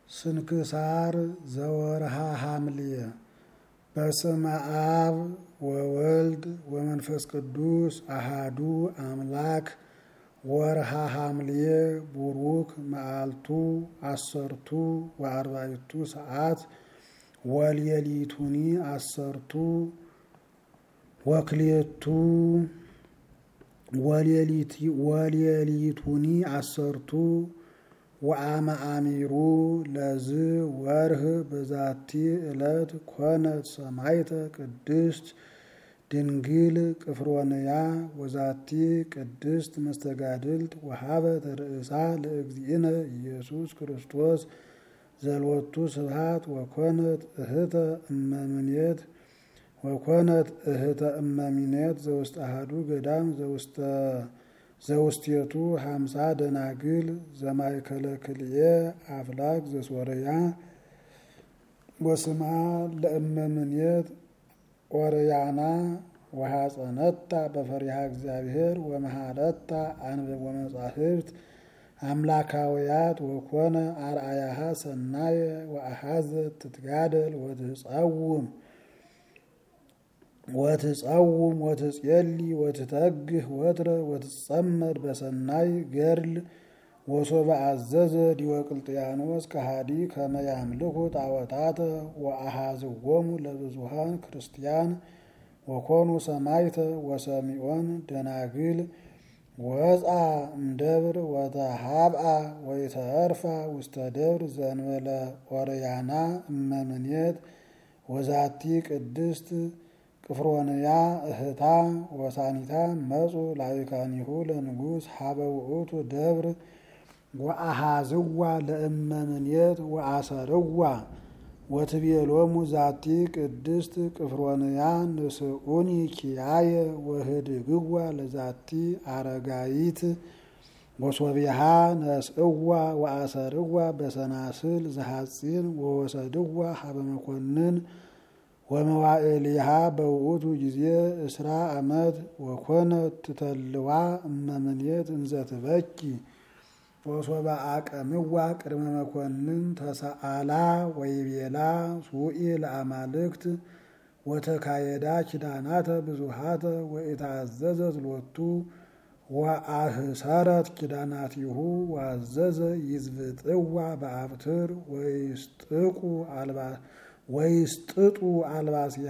ስንክሳር ዘወርሃ ሐምሌ በስመ አብ ወወልድ ወመንፈስ ቅዱስ አሃዱ አምላክ ወርሃ ሐምሌ ቡሩክ መዓልቱ አሰርቱ ወአርባዕቱ ሰዓት ወሌሊቱኒ አሰርቱ ወክልኤቱ ወሌሊቱኒ አሰርቱ ወአመ አሚሩ ለዝ ወርህ በዛቲ ዕለት ኮነት ሰማዕተ ቅድስት ድንግል ቅፍሮንያ ወዛቲ ቅድስት መስተጋድልት ወሀበት ርእሳ ለእግዚእነ ኢየሱስ ክርስቶስ ዘልወቱ ስብሐት ወኮነት እህተ እመምኔት ዘውስተ አሐዱ ገዳም ዘውስቴቱ 50 ደናግል ዘማእከለ ክልኤ አፍላክ ዘሶርያ ወስማ ለእመምኔት ኦርያና ወሐፀነታ በፈሪሃ እግዚአብሔር ወመሃለታ አንበብ ወመጻሕፍት አምላካውያት ወኮነ አርአያሃ ሰናየ ወአሐዘ ትትጋደል ወትጸውም ወትጼሊ ወትተግህ ወትረ ወትጸመድ በሰናይ ገድል ወሶበ አዘዘ ዲዮቅልጥያኖስ ከሃዲ ከመ ያምልኩ ጣዖታተ ወአሐዝዎሙ ለብዙኃን ክርስቲያን ወኮኑ ሰማዕተ ወሰሚዖን ደናግል ወፃ እምደብር ወተሃብአ ወይተርፋ ውስተ ደብር ዘእንበለ ኦርያና እመምኔት ወዛቲ ቅድስት ቅፍሮንያ እህታ ወሳኒታ መጹ ላይካኒሁ ለንጉሥ ሀበ ውእቱ ደብር ወአሐዝዋ ለእመምኔት ወአሰርዋ ወትቤሎሙ ዛቲ ቅድስት ቅፍሮንያ ንስኡኒ ኪያየ ወህድግዋ ለዛቲ አረጋይት ወሶቢሃ ነስእዋ ወአሰርዋ በሰናስል ዘሐጺን ወወሰድዋ ሀበ መኮንን ወመዋዕሊሃ በውእቱ ጊዜ 10 ዓመት ወኮነት ትተልዋ እመምኔት እንዘ ትበኪ ወሶበ አቀምዋ ቅድመ መኮንን ተሰአላ ወይቤላ ሱኢ ለአማልክት ወተካየዳ ኪዳናተ ብዙሃተ ወኢታዘዘት ሎቱ ወአህሰረት ኪዳናቲሁ ወአዘዘ ይዝብጥዋ በአብትር ወይስጥጡ አልባሲሃ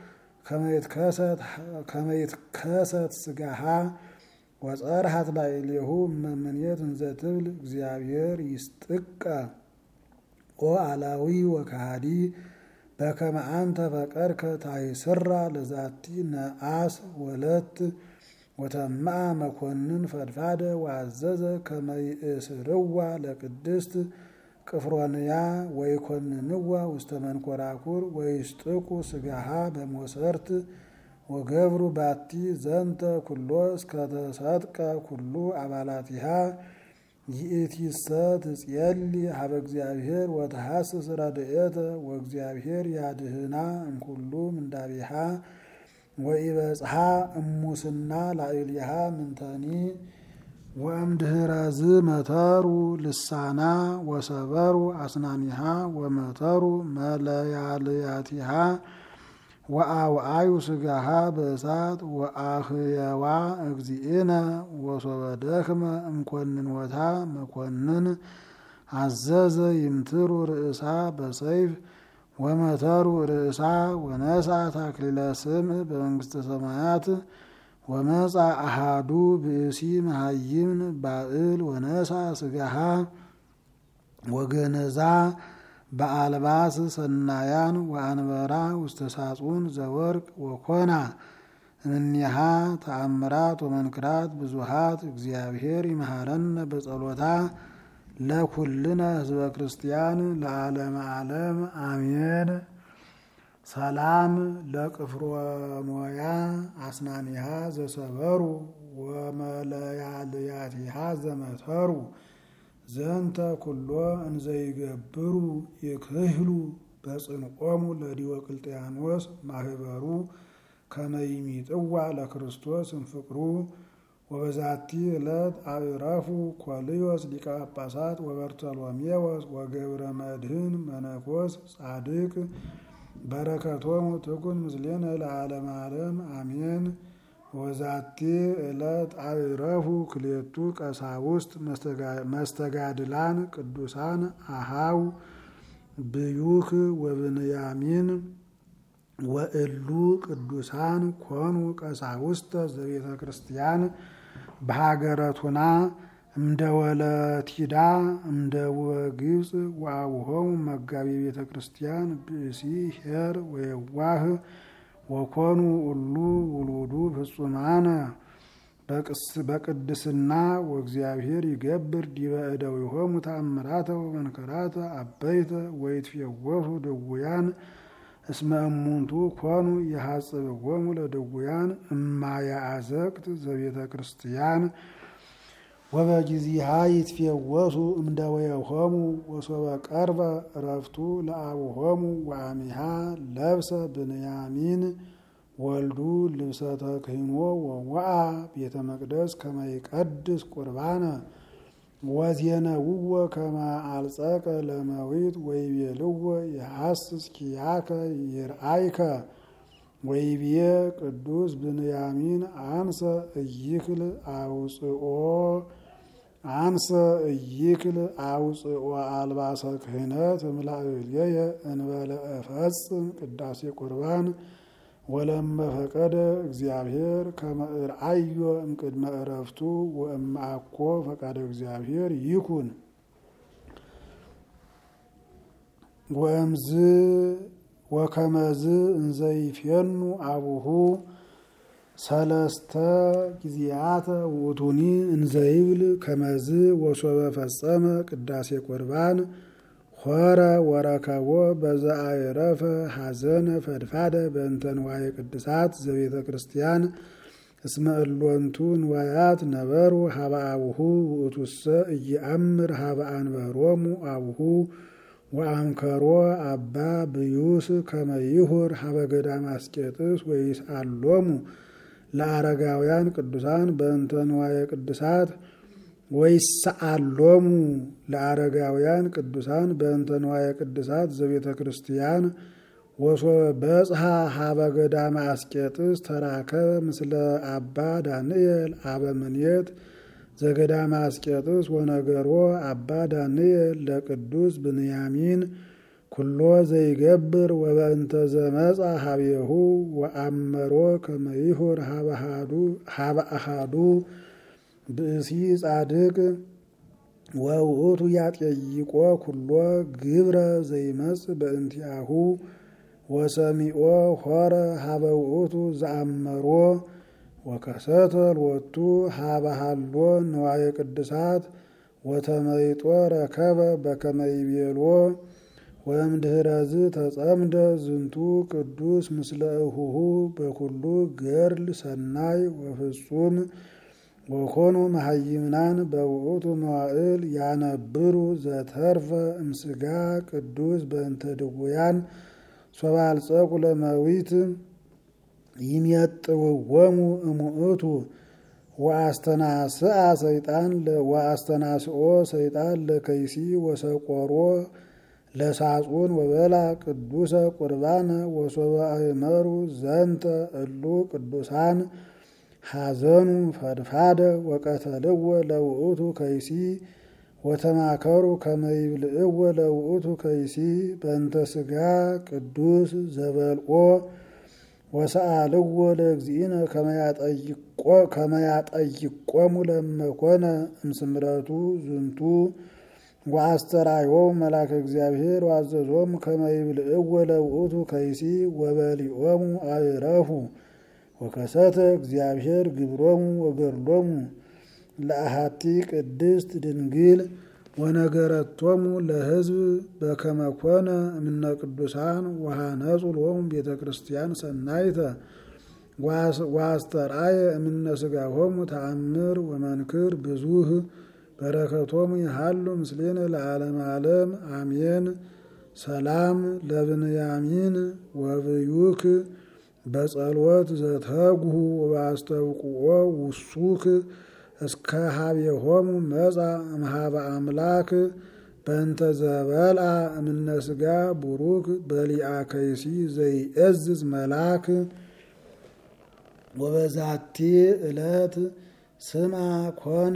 ከመይትከሰት ስጋሃ ወጸርሃት ላዕሌሁ እመምኔት እንዘ ትብል እግዚአብሔር ይስጥቀ ወአላዊ ወካሃዲ በከመ አንተ ፈቀድከ ታይስራ ለዛቲ ነአስ ወለት ወተምአ መኮንን ፈድፋደ ወአዘዘ ከመ ይእስርዋ ለቅድስት ቅፍሮንያ ወይኮንንዋ ውስተ መንኮራኩር ወይስጥቁ ስጋሃ በሞሰርት ወገብሩ ባቲ ዘንተ ኩሎ እስከተሰጥቀ ኩሉ አባላቲሃ ይእቲሰ ትጼሊ ሀበ እግዚአብሔር ወተሐስስ ረድኤተ ወእግዚአብሔር ያድህና እምኩሉ ምንዳቤሃ ወኢበጽሐ እሙስና ላዕሌሃ ምንተኒ ወእምድኅረዝ መተሩ ልሳና ወሰበሩ አስናኒሃ ወመተሩ መለያልያቲሃ ወአውአዩ ስጋሃ በእሳት ወአህየዋ እግዚእነ ወሶበ ደክመ እምኮንንወታ መኮንን አዘዘ ይምትሩ ርእሳ በሰይፍ ወመተሩ ርእሳ ወነሳት አክሊለ ስምዕ በመንግሥተ ሰማያት ወመጻ አሃዱ ብእሲ መሃይምን ባእል ወነሳ ስጋሃ ወገነዛ በአልባስ ሰናያን ወአንበራ ውስተ ሳጹን ዘወርቅ ወኮና እምኔሃ ተአምራት ወመንክራት ብዙሃት እግዚአብሔር ይመሃረነ በጸሎታ ለኩልነ ህዝበ ክርስቲያን ለዓለመ ዓለም አሜን። ሰላም ለቅፍሮንያ አስናኒሃ ዘሰበሩ ወመለያልያቲሃ ዘመተሩ ዘንተ ኩሎ እንዘይገብሩ ይክህሉ በጽንቆሙ ለዲዮቅልጥያኖስ ማህበሩ ከመ ይሚጥዋ ለክርስቶስ እምፍቅሩ ወበዛቲ ዕለት አዕረፉ ኮልዮስ ሊቀ ጳጳሳት ወበርተሎሜዎስ ወገብረ መድኅን መነኮስ ጻድቅ በረከቶሙ ትኩን ምስሌነ ለዓለመ ዓለም አሜን። ወዛቲ ዕለት አዕረፉ ክልኤቱ ቀሳውስት መስተጋድላን ቅዱሳን አሃው ብዩክ ወብንያሚን ወእሉ ቅዱሳን ኮኑ ቀሳውስተ ዘቤተ ክርስቲያን በሀገረ ቱና እምደወለቲዳ እምደወግብፅ ወአቡሆሙ መጋቢ ቤተ ክርስቲያን ብእሲ ኄር ወየዋህ ወኮኑ እሉ ውሉዱ ፍጹማነ በቅድስና ወእግዚአብሔር ይገብር ዲበ እደዊሆሙ ተአምራተ ወመንከራተ አበይተ ወይትፌወሱ ድውያን እስመ እሙንቱ ኮኑ የሐጽብዎሙ ለድውያን እማየ አዘቅት ዘቤተ ክርስቲያን ወበጊዜሃ ይትፌወሱ እምደዌሆሙ ወሶበ ቀርበ ዕረፍቱ ለአቡሆሙ ወአሚሃ ለብሰ ብንያሚን ወልዱ ልብሰ ተክህኖ ወወአ ቤተ መቅደስ ከመ ይቀድስ ቁርባነ ወዜነውዎ ከመ አልጸቀ ለመዊት ወይቤልዎ የሐስስ ኪያከ ይርአይከ ወይቤ ቅዱስ ብንያሚን አንሰ እይክል አውፅኦ አልባሰ ክህነት እምላእልየ እንበለ እፈጽም ቅዳሴ ቁርባን ወለመ ፈቀደ እግዚአብሔር ከመ እርአዮ እምቅድመ ዕረፍቱ ወእምአኮ ፈቃደ እግዚአብሔር ይኩን ወከመዝ እንዘይፌኑ አቡሁ ሰለስተ ጊዜያተ ውእቱኒ እንዘይብል ከመዝ ወሶበ ፈጸመ ቅዳሴ ቁርባን ሆረ ወረከቦ በዘአዕረፈ ሐዘነ ፈድፋደ በእንተ ንዋየ ቅድሳት ዘቤተ ክርስቲያን እስመ እሎንቱ ንዋያት ነበሩ ሀበ አቡሁ ውእቱሰ ኢየአምር ሀበ አንበሮሙ አቡሁ ወአምከሮ አባ ብዩስ ከመ ይሁር ሀበ ገዳመ አስቄጥስ ወይስአሎሙ ለአረጋውያን ቅዱሳን በእንተ ንዋየ ቅድሳት ወይስአሎሙ ለአረጋውያን ቅዱሳን በእንተ ንዋየ ቅድሳት ዘቤተ ክርስቲያን ወሶበ በጽሐ ሀበ ገዳመ አስቄጥስ ተራከበ ምስለ አባ ዳንኤል አበምኔት ዘገዳመ አስቄጥስ ወነገሮ አባ ዳንኤል ለቅዱስ ብንያሚን ኩሎ ዘይገብር ወበእንተ ዘመጻ ሀቤሁ ወአመሮ ከመ ይሁር ሀበ አሃዱ ብእሲ ጻድቅ ወውእቱ ያጠይቆ ኩሎ ግብረ ዘይመጽእ በእንቲአሁ ወሰሚኦ ሆረ ሀበ ውእቱ ዘአመሮ ወከሰተ ሎቱ ሀበ ሀሎ ንዋየ ቅድሳት ወተመይጦ ረከበ በከመ ይቤሎ ወእምድኅረዝ ተጸምደ ዝንቱ ቅዱስ ምስለ እሁሁ በኩሉ ገድል ሰናይ ወፍጹም ወኮኑ መሃይምናን በውእቱ መዋዕል ያነብሩ ዘተርፈ እምስጋ ቅዱስ በእንተ ድውያን ሶበ አልጸቁ ለመዊት ይሜጥውዎሙ እሙእቱ ወአስተናስኦ ሰይጣን ለከይሲ ወሰቆሮ ለሳጹን ወበላ ቅዱሰ ቁርባነ ወሶበ አእመሩ ዘንተ እሉ ቅዱሳን ሐዘኑ ፈድፋደ ወቀተልዎ ለውእቱ ከይሲ ወተማከሩ ከመ ይብልዕዎ ለውእቱ ከይሲ በእንተ ሥጋ ቅዱስ ዘበልቆ ወሰአልዎ ለእግዚእነ ከመ ያጠይቆሙ ለመኮነ እምስምረቱ ዝንቱ ወአስተርአዮሙ መልአከ እግዚአብሔር ወአዘዞሙ ከመ ይብልዕዎ ለውእቱ ከይሲ ወበሊኦሙ አዕረፉ ወከሰተ እግዚአብሔር ግብሮሙ ወገድሎሙ ለአሐቲ ቅድስት ድንግል ወነገረቶሙ ለሕዝብ በከመ ኮነ እምነ ቅዱሳን ወሃነጹ ሎሙ ቤተ ክርስቲያን ሰናይተ ወአስተርአየ እምነ ሥጋሆሙ ተአምር ወመንክር ብዙህ በረከቶሙ ይሃሉ ምስሌነ ለዓለመ ዓለም አሜን። ሰላም ለብንያሚን ወብዩክ በጸሎት ዘተጉሁ ወባስተውቁኦ ውሱክ እስከ ሀቤሆሙ መጻ እምኀበ አምላክ በእንተ ዘበልዐ እምነ ሥጋ ቡሩክ በሊአ ከይሲ ዘይእዝዝ መልአክ። ወበዛቲ ዕለት ስማ ኮነ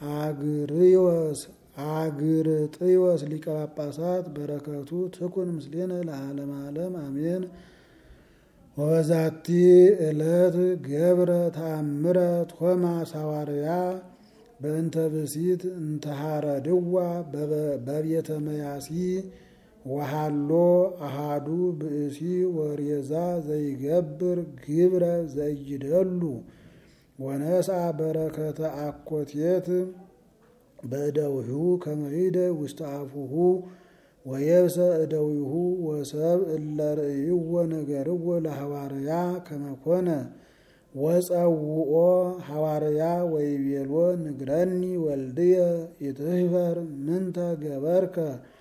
አግርጥዮስ ሊቀ ጳጳሳት በረከቱ ትኩን ምስሌነ ለዓለመ ዓለም አሜን። ወበዛቲ ዕለት ገብረ ተአምረ ቶማስ ሐዋርያ በእንተ ብእሲት እንተሃረድዋ በቤተ መያሲ ወሃሎ አሃዱ ብእሲ ወሬዛ ዘይገብር ግብረ ዘይደሉ ወነስአ በረከተ አኮቴት በእደዊሁ ከመይደ ውስተ አፉሁ ወየብሰ እደዊሁ ወሰብ እለ ርእይዎ ነገርዎ ለሐዋርያ ከመኮነ ወጸውኦ ሐዋርያ ወይቤሎ ንግረኒ ወልድየ ኢትህበር ምንተ ገበርከ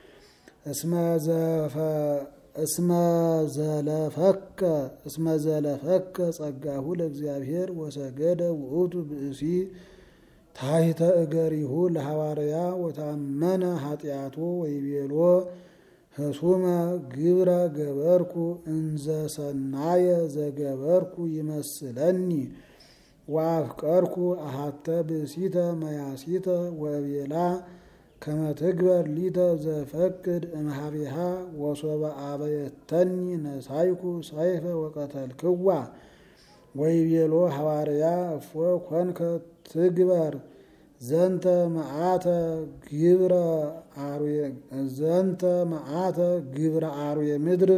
እስመ ዘለፈከ ጸጋሁ ለእግዚአብሔር ወሰገደ ውእቱ ብእሲ ታሕተ እገሪሁ ለሐዋርያ ወታመነ ኃጢአቶ ወይቤሎ ህሱመ ግብረ ገበርኩ እንዘ ሰናየ ዘገበርኩ ይመስለኒ ወአፍቀርኩ አሐተ ብእሲተ መያሲተ ወቤላ ከመ ትግበር ሊተ ዘፈቅድ እምኀቤሃ ወሶበ አበየተኒ ነሳይኩ ሰይፈ ወቀተልክዋ ወይቤሎ ሐዋርያ እፎ ኮንከ ትግበር ዘንተ መዓተ ግብረ አርዌ ምድር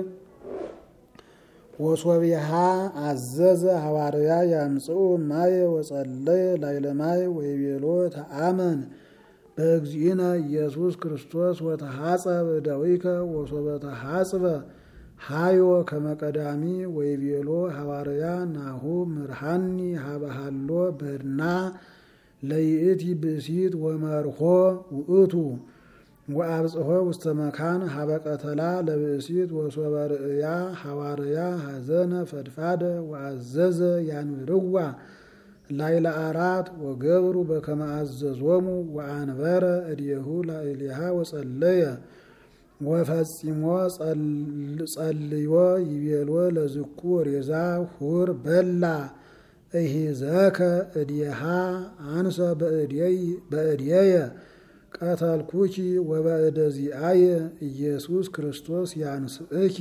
ወሶቢሃ አዘዘ ሐዋርያ ያምጽኡ ማየ ወጸለየ ላዕለ ማይ ወይቤሎ ተአመን በእግዚእነ ኢየሱስ ክርስቶስ ወተሐጸብ እደዊከ ወሶበ ተሐጽበ ሃዮ ከመ ቀዳሚ ወይቤሎ ሐዋርያ ናሁ ምርሃኒ ሀበሃሎ በድና ለይእቲ ብእሲት ወመርሆ ውእቱ ወአብጽሖ ውስተ መካን ሀበ ቀተላ ለብእሲት ወሶበ ርእያ ሐዋርያ ሐዘነ ፈድፋደ ወአዘዘ ያንብርዋ ላዕለ ዓራት ወገብሩ በከመ አዘዞሙ ወአንበረ እዴሁ ላዕሌሃ ወጸለየ ወፈጺሞ ጸልዮ ይቤሎ ለዝኩ ሬዛ ሁር በላ እሂዘከ እዴሃ አንሰ በእዴየ ቀተልኩኪ ወበእደ ዚአየ ኢየሱስ ክርስቶስ ያንስእኪ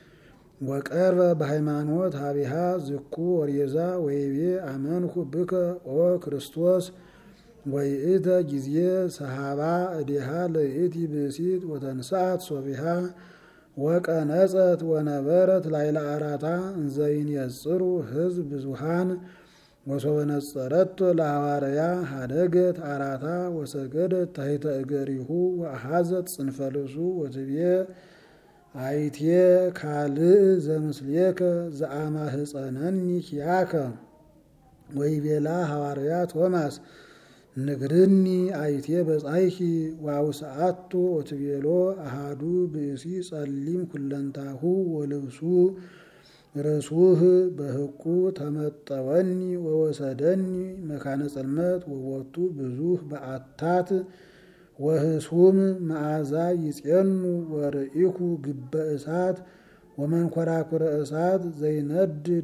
ወቀርበ በሃይማኖት ሀቢሃ ዝኩ ወሬዛ ወይቤ አመንኩ ብከ ኦ ክርስቶስ ወይእተ ጊዜ ሰሃባ እዴሃ ለይእቲ ብእሲት ወተንሳት ሶቢሃ ወቀነጸት ወነበረት ላዕለ ዓራታ እንዘይንየጽሩ ሕዝብ ብዙሃን ወሶበ ነጸረቶ ለሐዋርያ ሀደገት ዓራታ ወሰገደት ታሕተ እገሪሁ ወአሐዘት ጽንፈ ልብሱ ወትቤ አይቴ ካልእ ዘምስሌከ ዘአማህፀነኒ ኪያከ ወይቤላ ሐዋርያ ቶማስ ንግርኒ አይቴ በጻይኪ ዋውስአቶ ወትቤሎ አሃዱ ብእሲ ጸሊም ኩለንታሁ ወልብሱ ርሱህ በህቁ ተመጠወኒ ወወሰደኒ መካነ ጽልመት ወቦቱ ብዙህ በአታት ወህሱም መዓዛ ይጼኑ ወርኢኩ ግበ እሳት ወመንኮራኩረ እሳት ዘይነድድ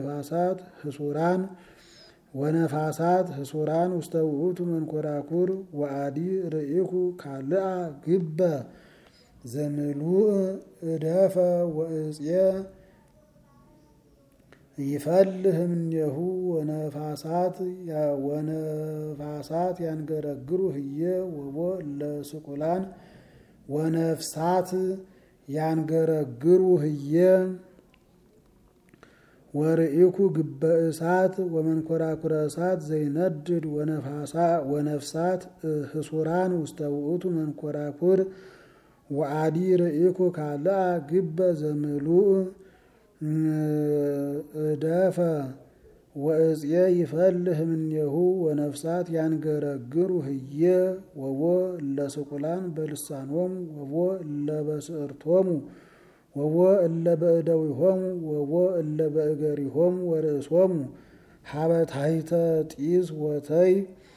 ወነፋሳት ህሱራን ውስተ ውእቱ መንኮራኩር ወአዲ ርኢኩ ካልአ ግበ ዘምሉእ እደፈ ወእጽየ ይፈልህ እምኔሁ ወነፋሳት ያንገረግሩ ህየ ወቦ ለስቁላን ወነፍሳት ያንገረግሩ ህየ ወርኢኩ ግበ እሳት ወመንኮራኩረ እሳት ዘይነድድ ወነፍሳት ህሱራን ውስተ ውእቱ መንኮራኩር ወአዲ ርኢኩ ካልአ ግበ ዘምሉእ እደፈ ወእጽየ ይፈልህ እምኔሁ ወነፍሳት ያንገረግሩ ህየ ወቦ ለስቁላን በልሳኖሙ ወቦ ለበስዕርቶሙ ወቦ እለ በእደዊሆሙ ወቦ እለ በእገሪሆሙ ወርእሶሙ ሀበ ታሕተ ጢስ ወተይ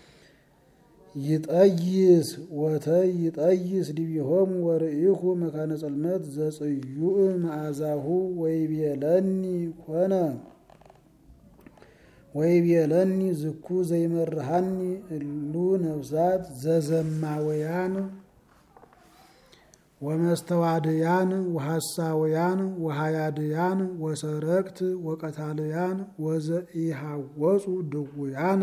ይጠይስ ዲቢሆሙ ወርኢኩ መካነ ጽልመት ዘጽዩዕ መዓዛሁ ወይቤለኒ ዝኩ ዘይመርሃኒ እሉ ነፍሳት ዘዘማውያን ወመስተዋድያን ወሐሳውያን ወሃያድያን ወሰረቅት ወቀታልያን ወዘኢሃወፁ ድውያነ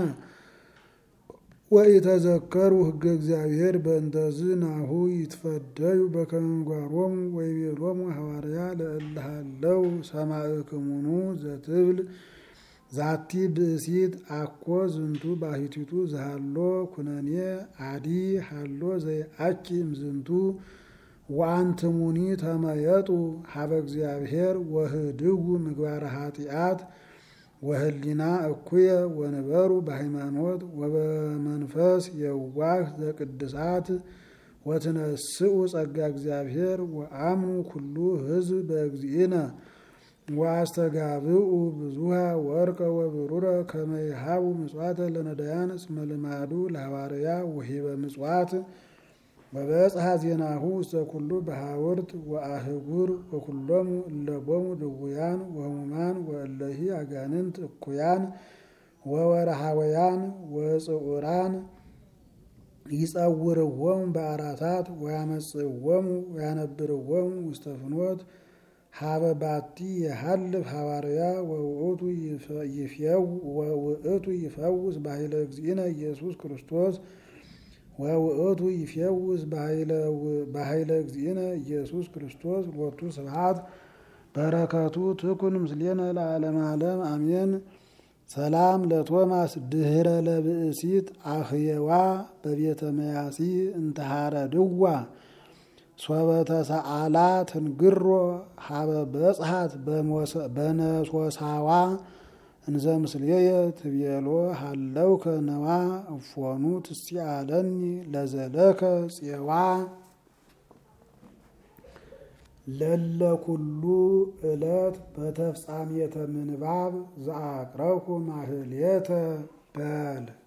ወኢተዘከሩ ሕገ እግዚአብሔር በእንተዝ ናሁ ይትፈደዩ በከመ ምግባሮሙ ወይቤሎሙ ሐዋርያ ለእለ ሀለው ሰማዕክሙኑ ዘትብል ዛቲ ብእሲት አኮ ዝንቱ ባሕቲቱ ዘሃሎ ኩነኔ አዲ ሃሎ ዘይአኪ እምዝንቱ ወአንትሙኒ ተመየጡ ሀበ እግዚአብሔር ወህድጉ ምግባረ ኃጢአት ወህሊና እኩየ ወንበሩ በሃይማኖት ወበመንፈስ የዋህ ዘቅድሳት ወትነስኡ ጸጋ እግዚአብሔር ወአምኑ ኩሉ ሕዝብ በእግዚእነ ወአስተጋብኡ ብዙሃ ወርቀ ወብሩረ ከመ ይሃቡ ምጽዋተ ለነዳያን እስመ ልማዱ ለሐዋርያ ወሂበ ምጽዋት ወበጽሐ ዜናሁ ውስተ ኩሉ በሐውርት ወአህጉር ወኩሎሙ እለቦሙ ድውያን ወህሙማን ወእለሂ አጋንንት እኩያን ወወርሃውያን ወጽዑራን ይጸውርዎሙ በአራታት ወያመጽእዎሙ ወያነብርዎሙ ውስተ ፍኖት ሀበ ባቲ የሐልፍ ሐዋርያ ወውእቱ ይፈውስ በኃይለ እግዚእነ ኢየሱስ ክርስቶስ ወውእቱ ይፈውስ በኃይለ እግዚእነ ኢየሱስ ክርስቶስ ሎቱ ስብሐት በረከቱ ትኩን ምስሌነ ለዓለመ ዓለም አሜን። ሰላም ለቶማስ ድህረ ለብእሲት አኽየዋ በቤተ መያሲ እንተሃረድዋ ሶበ ተሰአላ ትንግሮ ሀበ በጽሐት በነሶሳዋ እንዘ ምስሌየ ትቤሎ ሃለውከ ነዋ እፎኑ ትስቲአለኒ ለዘለከ ጽዋ ለለኩሉ ዕለት በተፍጻሜተ ምንባብ ዘአቅረብኩ ማህሌተ በል